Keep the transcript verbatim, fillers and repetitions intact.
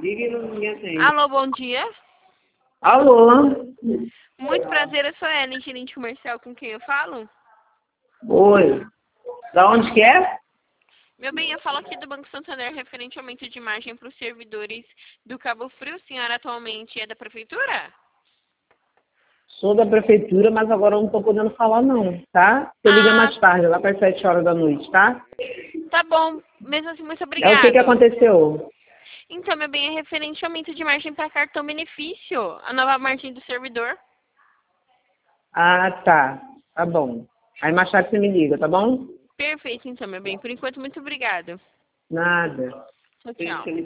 Diga e não ninguém atende. Alô, bom dia. Alô? Muito prazer, eu sou a Ellen, gerente comercial, com quem eu falo? Oi. Da onde que é? Meu bem, eu falo aqui do Banco Santander referente ao aumento de margem para os servidores do Cabo Frio. A senhora atualmente é da prefeitura? Sou da prefeitura, mas agora eu não tô podendo falar não, tá? Você liga Ah, mais tarde, lá para as sete horas da noite, tá? tá bom. Mesmo assim, muito É o que que obrigado. aconteceu? Então, meu bem, é referente ao aumento de margem para cartão benefício, a nova margem do servidor. Ah, tá. Tá bom. Aí mais tarde você me liga, tá bom? Perfeito, então, meu bem. Por enquanto, muito obrigado. Nada. Tchau, tchau.